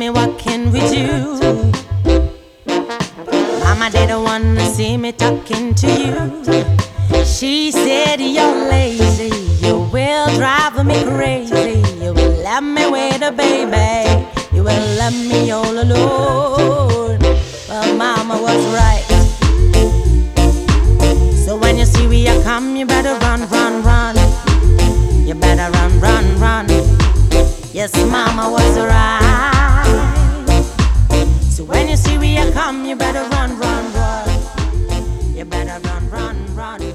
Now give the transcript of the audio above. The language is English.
me walking with you. Mama didn't wanna see me talking to you. She said you're lazy, you will drive me crazy. You will let me with a baby, you will let me all alone. Well, Mama was right. So when you see we are come, you better run, run, run. You better run, run, run. Yes, Mama was right. So when you see we are come, you better run, run, run. You better run, run, run.